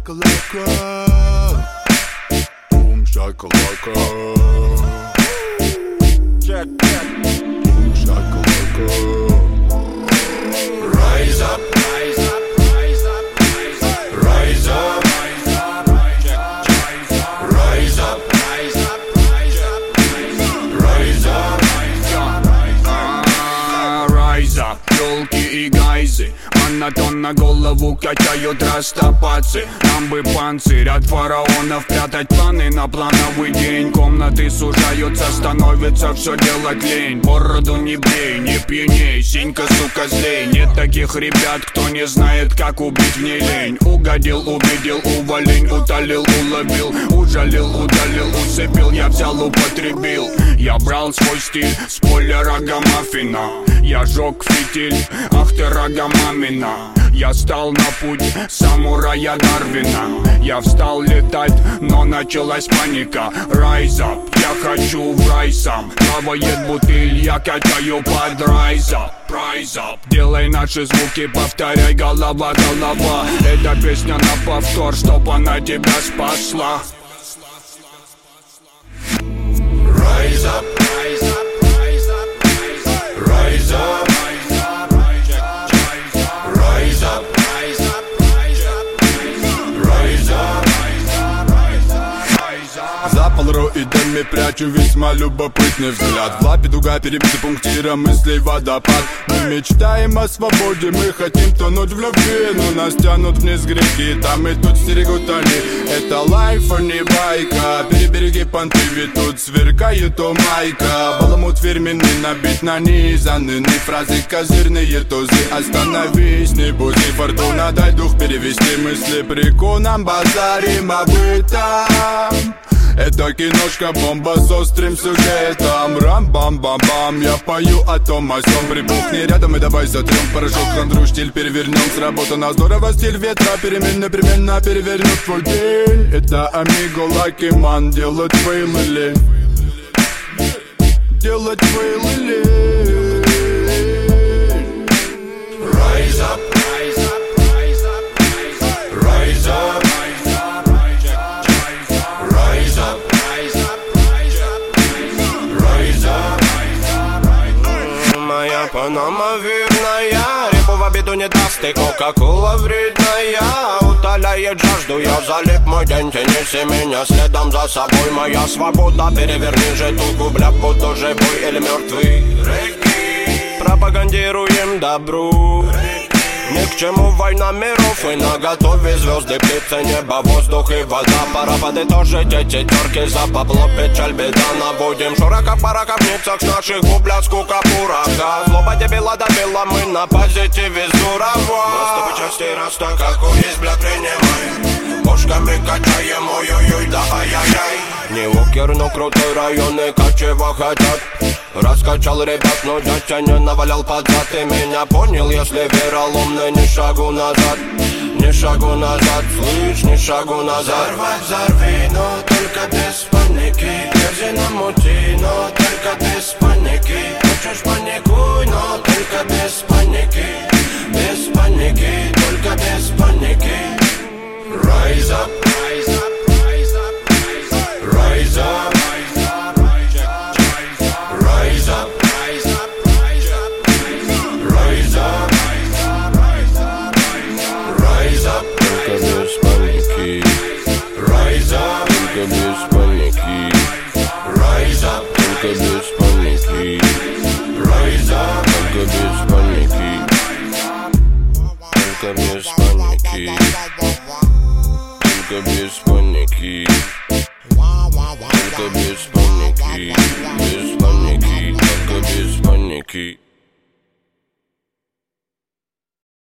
shakalaka. Boom shakalaka. Check. Boom shakalaka. Rise up, rise up, rise up, rise up, rise up, rise up, rise up, rise up, rise up, rise up. Ёлки и гайзы монотон на голову качают растопацы. Нам бы панцирь от фараонов прятать планы на плановый день. Комнаты сужаются, становится все делать лень. Бороду не брей, не пьяней, синька, сука, злей. Нет таких ребят, кто не знает, как убить в ней лень. Угодил, увидел, уволень, утолил, уловил, ужалил, удалил, усыпил, я взял, употребил. Я брал свой стиль с поля рогомаффина. Я жег фитиль, ах ты рогомамина. Я стал на путь самурая Дарвина. Я встал летать, но началась паника. Rise up, я хочу в рай сам. Плавает бутыль, я качаю под rise up. Rise up, делай наши звуки, повторяй, голова, голова. Эта песня на повтор, чтоб она тебя спасла. Rise up, rise up, rise up, rise up, rise up, rise up, rise up, rise up. За полро идем и прячу весьма любопытный взгляд. В лапе дуга, перебита пунктиром мыслей водопад. Мы мечтаем о свободе, мы хотим тонуть в любви, но нас тянут вниз греки, там и тут стерегут они. Это лайф, а не байка. Перебереги понты, ведь тут сверкает у майка. Баламут фирменный, набит нанизанный фразы козырные тузы. Остановись, не буди, фортуна, дай дух перевести мысли. Приконом базарим об этом. Это киношка, бомба с острым сюжетом. Рам-бам-бам-бам, я пою о том о сём. Прибухни рядом и давай затрем порошок, хандру, штиль перевернем. Сработано здорово, стиль ветра переменно перевернет твой день. Это Амиго, Лаки Ман, делать фейлы. Делать фейлы. Rise up, rise up, rise up, rise up, rise up. Моя Панама верная, репу в обиду не даст, и кока-кола вредная. Утоляет жажду, я залип мой день, тянись меня следом за собой. Моя свобода, переверни же тугу, бля, буду живой или мертвый. Пропагандируем добру. Ни к чему война миров, и наготове звезды, птицы, небо, воздух и вода. Пора подытожить эти терки, за бабло, печаль, беда. Наводим шурака, парака в ницах, с наших гублят скука, пурака. Злоба дебила добила, мы на позитиве здорово. Наступы части раста, какой есть, бля, принимай. Бошками качаем, ой-ой-ой, да ай-яй-яй. Не Уокер, но крутой район, и качево хотят. Раскачал ребят, но дядя не навалял под зад. Ты меня понял, если вероломный, ни шагу назад. Ни шагу назад, слышь, ни шагу назад. Взорви, но только без паники. Грязи намути, но только без паники. Хочешь паникуй, но только без паники. Без паники, только без паники. Rise up, rise up, rise up, rise up, rise up. Rise up, rise up, rise up, rise up, rise up, только без паники. Rise up, только без паники. Rise up, только без паники. Rise up, только без паники. Только без паники. Только без паники. Только без